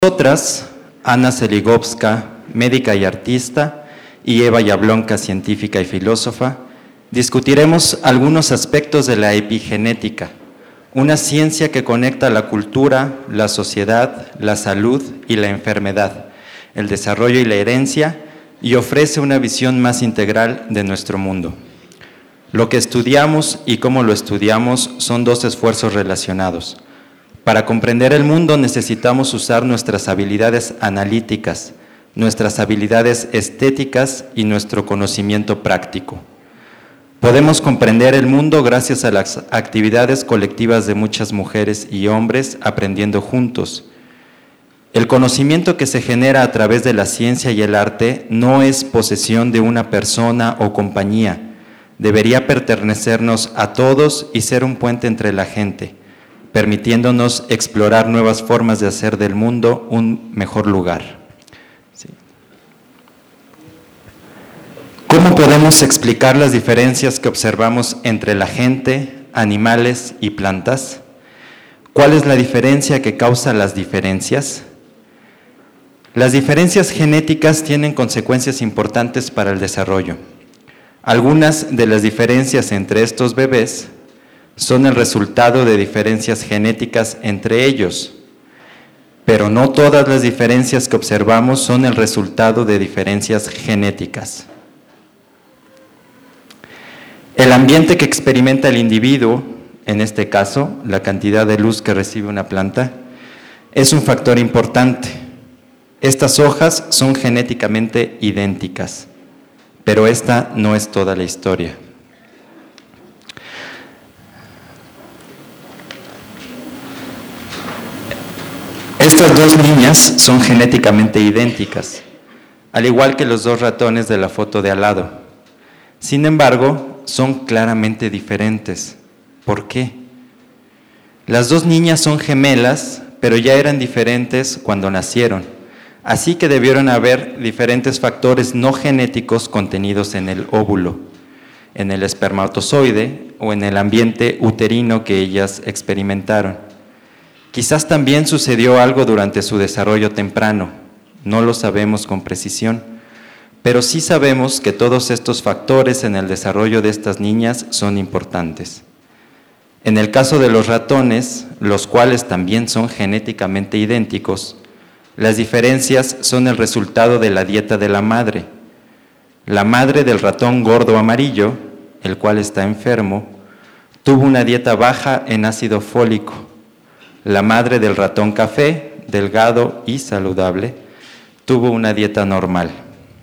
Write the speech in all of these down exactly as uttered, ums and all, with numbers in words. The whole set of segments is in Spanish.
Nosotras, Ana Seligovska, médica y artista, y Eva Yablonka, científica y filósofa, discutiremos algunos aspectos de la epigenética, una ciencia que conecta la cultura, la sociedad, la salud y la enfermedad, el desarrollo y la herencia, y ofrece una visión más integral de nuestro mundo. Lo que estudiamos y cómo lo estudiamos son dos esfuerzos relacionados. Para comprender el mundo necesitamos usar nuestras habilidades analíticas, nuestras habilidades estéticas y nuestro conocimiento práctico. Podemos comprender el mundo gracias a las actividades colectivas de muchas mujeres y hombres aprendiendo juntos. El conocimiento que se genera a través de la ciencia y el arte no es posesión de una persona o compañía. Debería pertenecernos a todos y ser un puente entre la gente, permitiéndonos explorar nuevas formas de hacer del mundo un mejor lugar. Sí. ¿Cómo podemos explicar las diferencias que observamos entre la gente, animales y plantas? ¿Cuál es la diferencia que causa las diferencias? Las diferencias genéticas tienen consecuencias importantes para el desarrollo. Algunas de las diferencias entre estos bebés son el resultado de diferencias genéticas entre ellos, pero no todas las diferencias que observamos son el resultado de diferencias genéticas. El ambiente que experimenta el individuo, en este caso, la cantidad de luz que recibe una planta, es un factor importante. Estas hojas son genéticamente idénticas, pero esta no es toda la historia. Estas dos niñas son genéticamente idénticas, al igual que los dos ratones de la foto de al lado. Sin embargo, son claramente diferentes. ¿Por qué? Las dos niñas son gemelas, pero ya eran diferentes cuando nacieron, así que debieron haber diferentes factores no genéticos contenidos en el óvulo, en el espermatozoide o en el ambiente uterino que ellas experimentaron. Quizás también sucedió algo durante su desarrollo temprano, no lo sabemos con precisión, pero sí sabemos que todos estos factores en el desarrollo de estas niñas son importantes. En el caso de los ratones, los cuales también son genéticamente idénticos, las diferencias son el resultado de la dieta de la madre. La madre del ratón gordo amarillo, el cual está enfermo, tuvo una dieta baja en ácido fólico. La madre del ratón café, delgado y saludable, tuvo una dieta normal.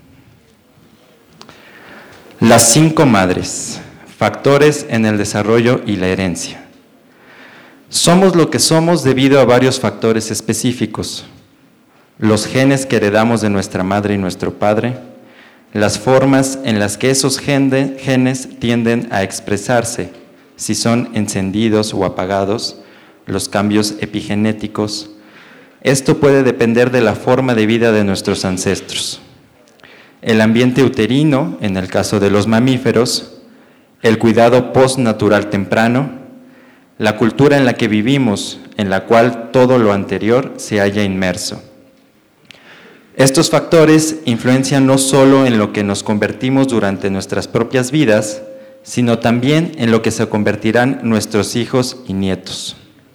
Las cinco madres, factores en el desarrollo y la herencia. Somos lo que somos debido a varios factores específicos. Los genes que heredamos de nuestra madre y nuestro padre, las formas en las que esos genes tienden a expresarse, si son encendidos o apagados, los cambios epigenéticos. Esto puede depender de la forma de vida de nuestros ancestros. El ambiente uterino, en el caso de los mamíferos, el cuidado postnatural temprano, la cultura en la que vivimos, en la cual todo lo anterior se halla inmerso. Estos factores influencian no solo en lo que nos convertimos durante nuestras propias vidas, sino también en lo que se convertirán nuestros hijos y nietos.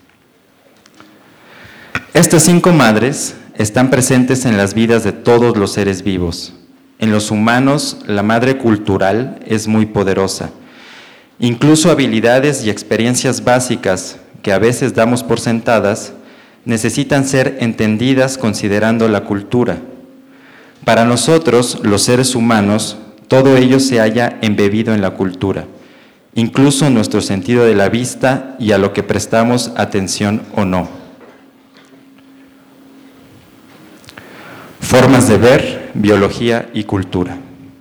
Estas cinco madres están presentes en las vidas de todos los seres vivos. En los humanos, la madre cultural es muy poderosa. Incluso habilidades y experiencias básicas que a veces damos por sentadas necesitan ser entendidas considerando la cultura. Para nosotros, los seres humanos, todo ello se halla embebido en la cultura, incluso nuestro sentido de la vista y a lo que prestamos atención o no. Formas de ver, biología y cultura.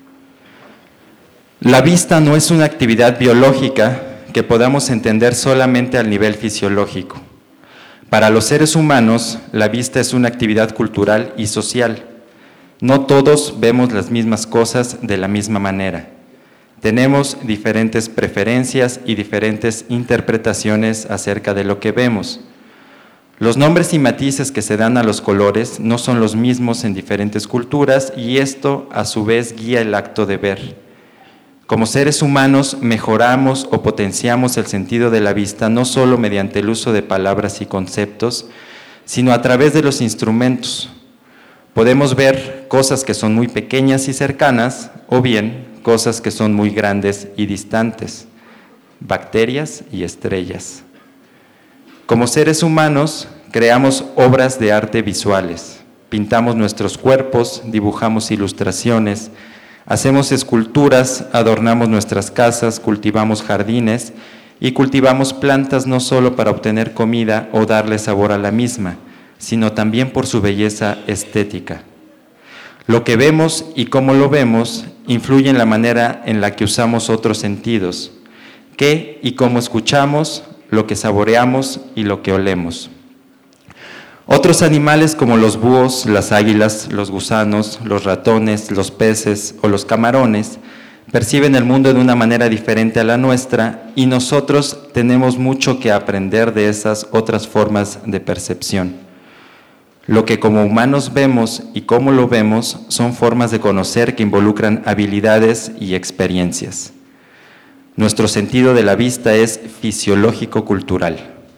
La vista no es una actividad biológica que podamos entender solamente al nivel fisiológico. Para los seres humanos, la vista es una actividad cultural y social. No todos vemos las mismas cosas de la misma manera. Tenemos diferentes preferencias y diferentes interpretaciones acerca de lo que vemos. Los nombres y matices que se dan a los colores no son los mismos en diferentes culturas y esto a su vez guía el acto de ver. Como seres humanos mejoramos o potenciamos el sentido de la vista no solo mediante el uso de palabras y conceptos, sino a través de los instrumentos. Podemos ver cosas que son muy pequeñas y cercanas o bien cosas que son muy grandes y distantes, bacterias y estrellas. Como seres humanos, creamos obras de arte visuales, pintamos nuestros cuerpos, dibujamos ilustraciones, hacemos esculturas, adornamos nuestras casas, cultivamos jardines y cultivamos plantas no solo para obtener comida o darle sabor a la misma, sino también por su belleza estética. Lo que vemos y cómo lo vemos influye en la manera en la que usamos otros sentidos, qué y cómo escuchamos, lo que saboreamos y lo que olemos. Otros animales como los búhos, las águilas, los gusanos, los ratones, los peces o los camarones perciben el mundo de una manera diferente a la nuestra y nosotros tenemos mucho que aprender de esas otras formas de percepción. Lo que como humanos vemos y cómo lo vemos son formas de conocer que involucran habilidades y experiencias. Nuestro sentido de la vista es fisiológico-cultural.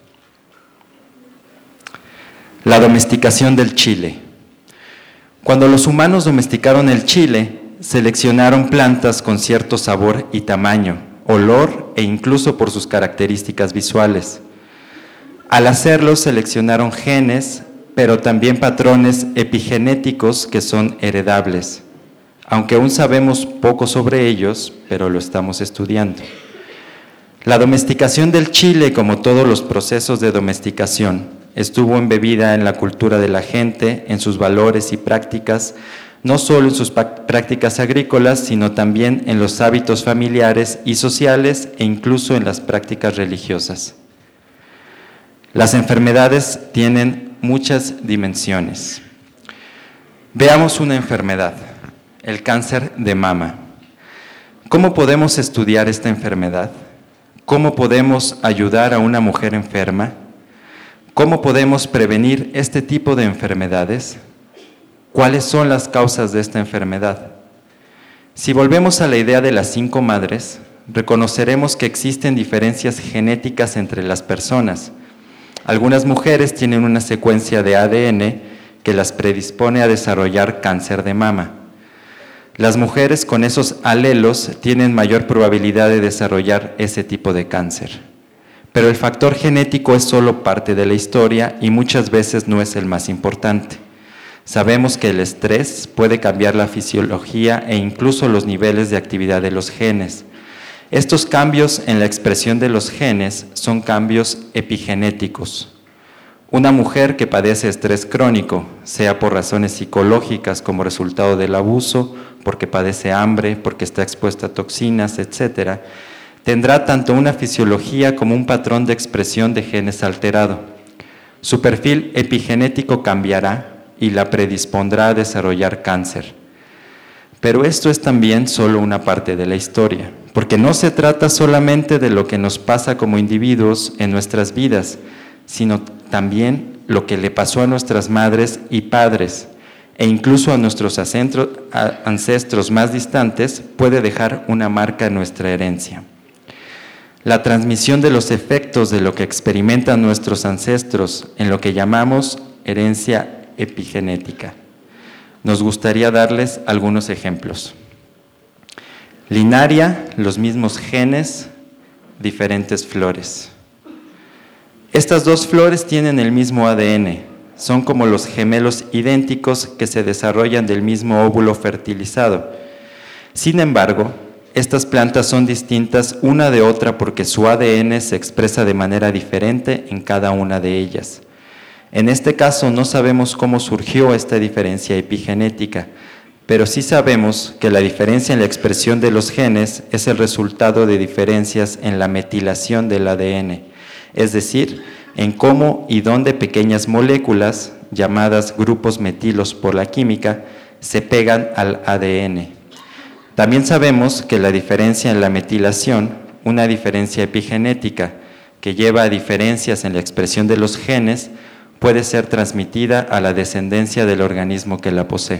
La domesticación del chile. Cuando los humanos domesticaron el chile, seleccionaron plantas con cierto sabor y tamaño, olor e incluso por sus características visuales. Al hacerlo, seleccionaron genes, pero también patrones epigenéticos que son heredables, aunque aún sabemos poco sobre ellos, pero lo estamos estudiando. La domesticación del chile, como todos los procesos de domesticación, estuvo embebida en la cultura de la gente, en sus valores y prácticas, no solo en sus prácticas agrícolas, sino también en los hábitos familiares y sociales e incluso en las prácticas religiosas. Las enfermedades tienen muchas dimensiones. Veamos una enfermedad, el cáncer de mama. ¿Cómo podemos estudiar esta enfermedad? ¿Cómo podemos ayudar a una mujer enferma? ¿Cómo podemos prevenir este tipo de enfermedades? ¿Cuáles son las causas de esta enfermedad? Si volvemos a la idea de las cinco madres, reconoceremos que existen diferencias genéticas entre las personas. Algunas mujeres tienen una secuencia de A D N que las predispone a desarrollar cáncer de mama. Las mujeres con esos alelos tienen mayor probabilidad de desarrollar ese tipo de cáncer. Pero el factor genético es solo parte de la historia y muchas veces no es el más importante. Sabemos que el estrés puede cambiar la fisiología e incluso los niveles de actividad de los genes. Estos cambios en la expresión de los genes son cambios epigenéticos. Una mujer que padece estrés crónico, sea por razones psicológicas como resultado del abuso, porque padece hambre, porque está expuesta a toxinas, etcétera, tendrá tanto una fisiología como un patrón de expresión de genes alterado. Su perfil epigenético cambiará y la predispondrá a desarrollar cáncer. Pero esto es también solo una parte de la historia, porque no se trata solamente de lo que nos pasa como individuos en nuestras vidas, sino también lo que le pasó a nuestras madres y padres, e incluso a nuestros ancestros más distantes puede dejar una marca en nuestra herencia. La transmisión de los efectos de lo que experimentan nuestros ancestros en lo que llamamos herencia epigenética. Nos gustaría darles algunos ejemplos. Linaria, los mismos genes, diferentes flores. Estas dos flores tienen el mismo A D N, son como los gemelos idénticos que se desarrollan del mismo óvulo fertilizado. Sin embargo, estas plantas son distintas una de otra porque su A D N se expresa de manera diferente en cada una de ellas. En este caso no sabemos cómo surgió esta diferencia epigenética, pero sí sabemos que la diferencia en la expresión de los genes es el resultado de diferencias en la metilación del A D N, es decir, en cómo y dónde pequeñas moléculas, llamadas grupos metilos por la química, se pegan al A D N. También sabemos que la diferencia en la metilación, una diferencia epigenética que lleva a diferencias en la expresión de los genes, puede ser transmitida a la descendencia del organismo que la posee.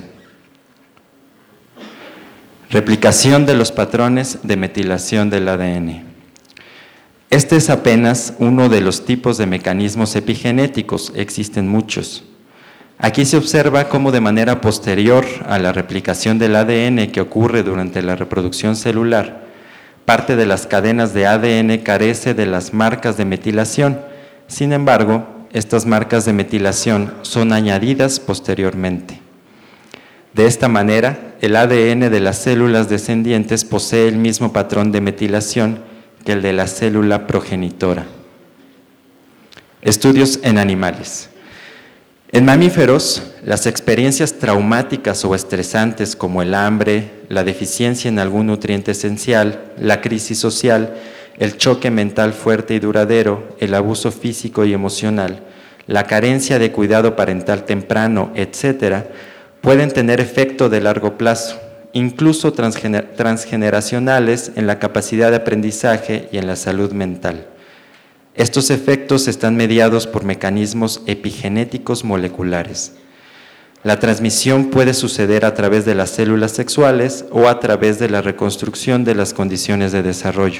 Replicación de los patrones de metilación del A D N. Este es apenas uno de los tipos de mecanismos epigenéticos, existen muchos. Aquí se observa cómo de manera posterior a la replicación del A D N que ocurre durante la reproducción celular, parte de las cadenas de A D N carece de las marcas de metilación. Sin embargo, estas marcas de metilación son añadidas posteriormente. De esta manera, el A D N de las células descendientes posee el mismo patrón de metilación que el de la célula progenitora. Estudios en animales. En mamíferos, las experiencias traumáticas o estresantes como el hambre, la deficiencia en algún nutriente esencial, la crisis social, el choque mental fuerte y duradero, el abuso físico y emocional, la carencia de cuidado parental temprano, etcétera, pueden tener efecto de largo plazo, incluso transgener- transgeneracionales en la capacidad de aprendizaje y en la salud mental. Estos efectos están mediados por mecanismos epigenéticos moleculares. La transmisión puede suceder a través de las células sexuales o a través de la reconstrucción de las condiciones de desarrollo.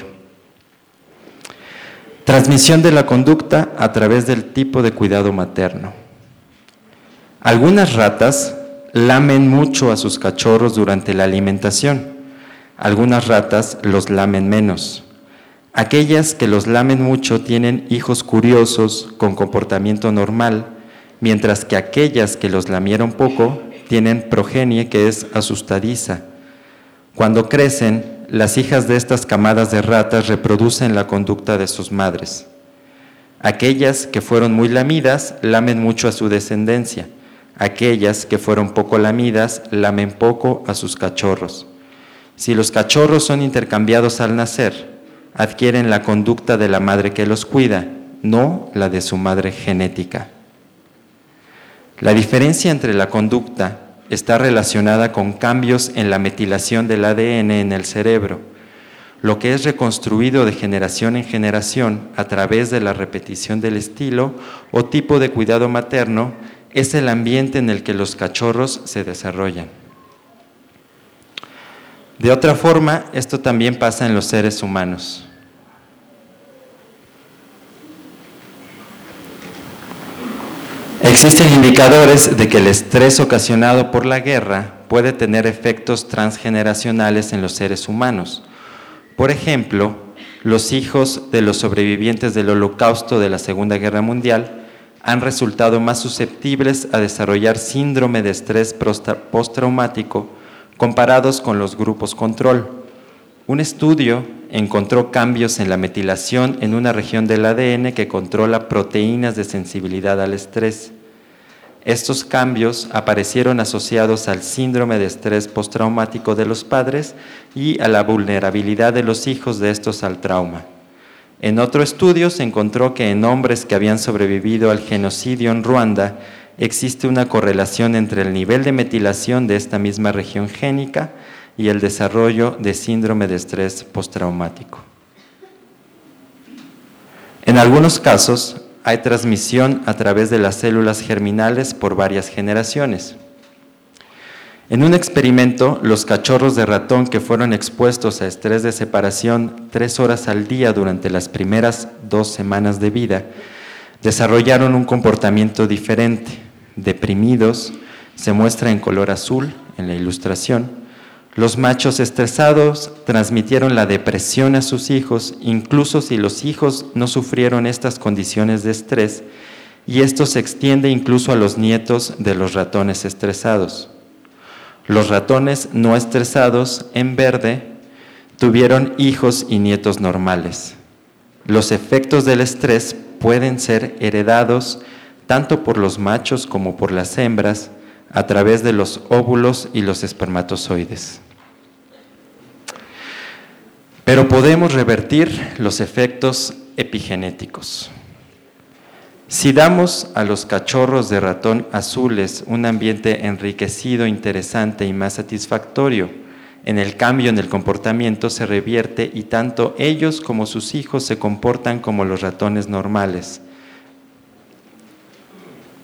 Transmisión de la conducta a través del tipo de cuidado materno. Algunas ratas lamen mucho a sus cachorros durante la alimentación. Algunas ratas los lamen menos. Aquellas que los lamen mucho tienen hijos curiosos con comportamiento normal, mientras que aquellas que los lamieron poco tienen progenie que es asustadiza. Cuando crecen, las hijas de estas camadas de ratas reproducen la conducta de sus madres. Aquellas que fueron muy lamidas lamen mucho a su descendencia. Aquellas que fueron poco lamidas lamen poco a sus cachorros. Si los cachorros son intercambiados al nacer, adquieren la conducta de la madre que los cuida, no la de su madre genética. La diferencia entre la conducta está relacionada con cambios en la metilación del A D N en el cerebro, lo que es reconstruido de generación en generación a través de la repetición del estilo o tipo de cuidado materno, es el ambiente en el que los cachorros se desarrollan. De otra forma, esto también pasa en los seres humanos. Existen indicadores de que el estrés ocasionado por la guerra puede tener efectos transgeneracionales en los seres humanos. Por ejemplo, los hijos de los sobrevivientes del Holocausto de la Segunda Guerra Mundial han resultado más susceptibles a desarrollar síndrome de estrés postraumático comparados con los grupos control. Un estudio encontró cambios en la metilación en una región del A D N que controla proteínas de sensibilidad al estrés. Estos cambios aparecieron asociados al síndrome de estrés postraumático de los padres y a la vulnerabilidad de los hijos de estos al trauma. En otro estudio se encontró que en hombres que habían sobrevivido al genocidio en Ruanda existe una correlación entre el nivel de metilación de esta misma región génica y el desarrollo de síndrome de estrés postraumático. En algunos casos, hay transmisión a través de las células germinales por varias generaciones. En un experimento, los cachorros de ratón que fueron expuestos a estrés de separación tres horas al día durante las primeras dos semanas de vida, desarrollaron un comportamiento diferente. Deprimidos, se muestra en color azul en la ilustración. Los machos estresados transmitieron la depresión a sus hijos, incluso si los hijos no sufrieron estas condiciones de estrés, y esto se extiende incluso a los nietos de los ratones estresados. Los ratones no estresados, en verde, tuvieron hijos y nietos normales. Los efectos del estrés pueden ser heredados tanto por los machos como por las hembras a través de los óvulos y los espermatozoides. Pero podemos revertir los efectos epigenéticos. Si damos a los cachorros de ratón azules un ambiente enriquecido, interesante y más satisfactorio, en el cambio en el comportamiento se revierte y tanto ellos como sus hijos se comportan como los ratones normales.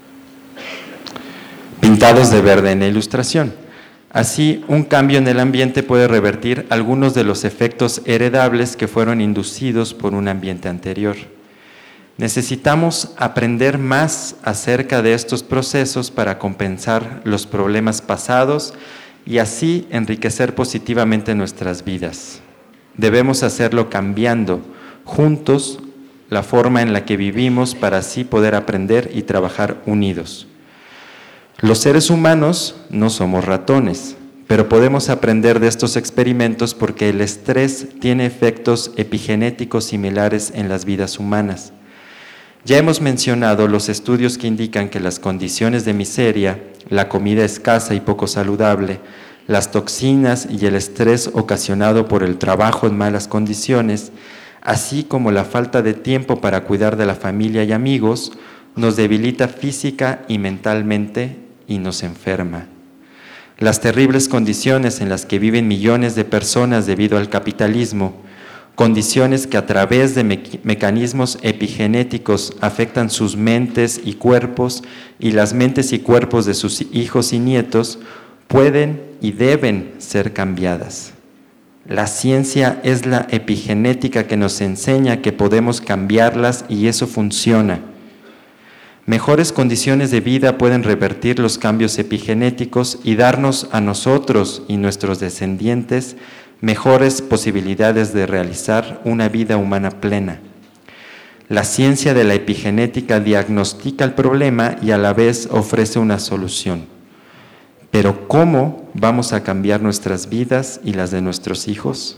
pintados de verde en la ilustración. Así, un cambio en el ambiente puede revertir algunos de los efectos heredables que fueron inducidos por un ambiente anterior. Necesitamos aprender más acerca de estos procesos para compensar los problemas pasados y así enriquecer positivamente nuestras vidas. Debemos hacerlo cambiando juntos la forma en la que vivimos para así poder aprender y trabajar unidos. Los seres humanos no somos ratones, pero podemos aprender de estos experimentos porque el estrés tiene efectos epigenéticos similares en las vidas humanas. Ya hemos mencionado los estudios que indican que las condiciones de miseria, la comida escasa y poco saludable, las toxinas y el estrés ocasionado por el trabajo en malas condiciones, así como la falta de tiempo para cuidar de la familia y amigos, nos debilita física y mentalmente y nos enferma. Las terribles condiciones en las que viven millones de personas debido al capitalismo, condiciones que a través de me- mecanismos epigenéticos afectan sus mentes y cuerpos y las mentes y cuerpos de sus hijos y nietos, pueden y deben ser cambiadas. La ciencia es la epigenética que nos enseña que podemos cambiarlas y eso funciona. Mejores condiciones de vida pueden revertir los cambios epigenéticos y darnos a nosotros y nuestros descendientes mejores posibilidades de realizar una vida humana plena. La ciencia de la epigenética diagnostica el problema y a la vez ofrece una solución. Pero ¿cómo vamos a cambiar nuestras vidas y las de nuestros hijos?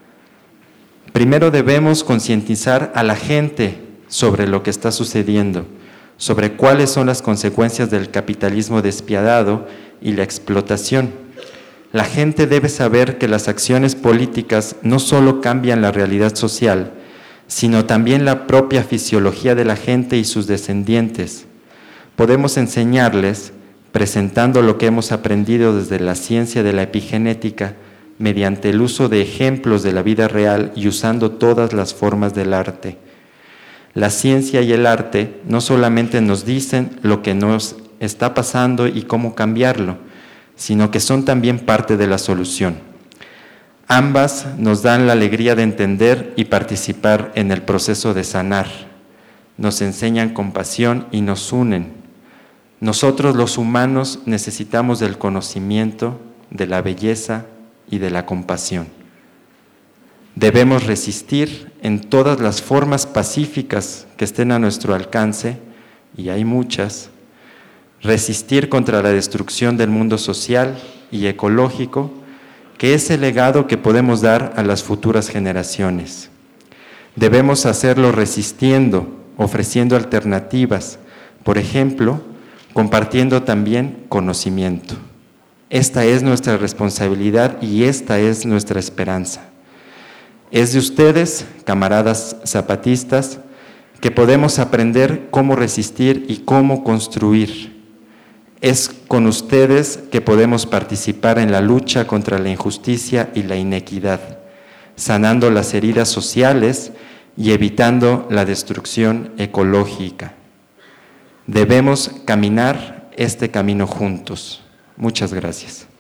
Primero debemos concientizar a la gente sobre lo que está sucediendo, sobre cuáles son las consecuencias del capitalismo despiadado y la explotación. La gente debe saber que las acciones políticas no solo cambian la realidad social, sino también la propia fisiología de la gente y sus descendientes. Podemos enseñarles, presentando lo que hemos aprendido desde la ciencia de la epigenética, mediante el uso de ejemplos de la vida real y usando todas las formas del arte. La ciencia y el arte no solamente nos dicen lo que nos está pasando y cómo cambiarlo, sino que son también parte de la solución. Ambas nos dan la alegría de entender y participar en el proceso de sanar. Nos enseñan compasión y nos unen. Nosotros los humanos necesitamos del conocimiento, de la belleza y de la compasión. Debemos resistir en todas las formas pacíficas que estén a nuestro alcance, y hay muchas, resistir contra la destrucción del mundo social y ecológico, que es el legado que podemos dar a las futuras generaciones. Debemos hacerlo resistiendo, ofreciendo alternativas, por ejemplo, compartiendo también conocimiento. Esta es nuestra responsabilidad y esta es nuestra esperanza. Es de ustedes, camaradas zapatistas, que podemos aprender cómo resistir y cómo construir. Es con ustedes que podemos participar en la lucha contra la injusticia y la inequidad, sanando las heridas sociales y evitando la destrucción ecológica. Debemos caminar este camino juntos. Muchas gracias.